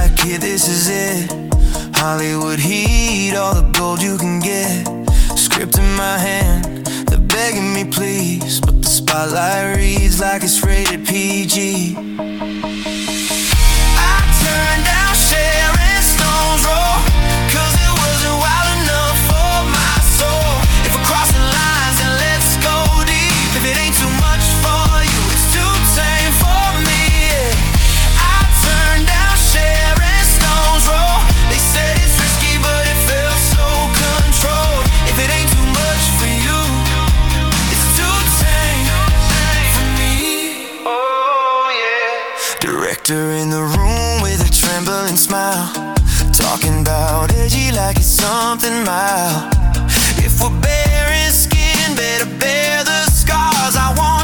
like, yeah, this is it. Hollywood heat, all the gold you can get. Script in my hand, they're begging me please, but the spotlight reads like it's rated PG. I turned down Sharon Stone's role, 'cause it wasn't wild enough for my soul. If we're crossing lines, then let's go deep. If it ain't too much for you, it's too tame for me. I turned down Sharon Stone's role. They said it's risky, but it felt so controlled. If it ain't too much for you, it's too tame for me. Oh yeah. Director in the room with a trembling smile, talking about edgy like it's something mild. If we're bare in skin, better bear the scars. I want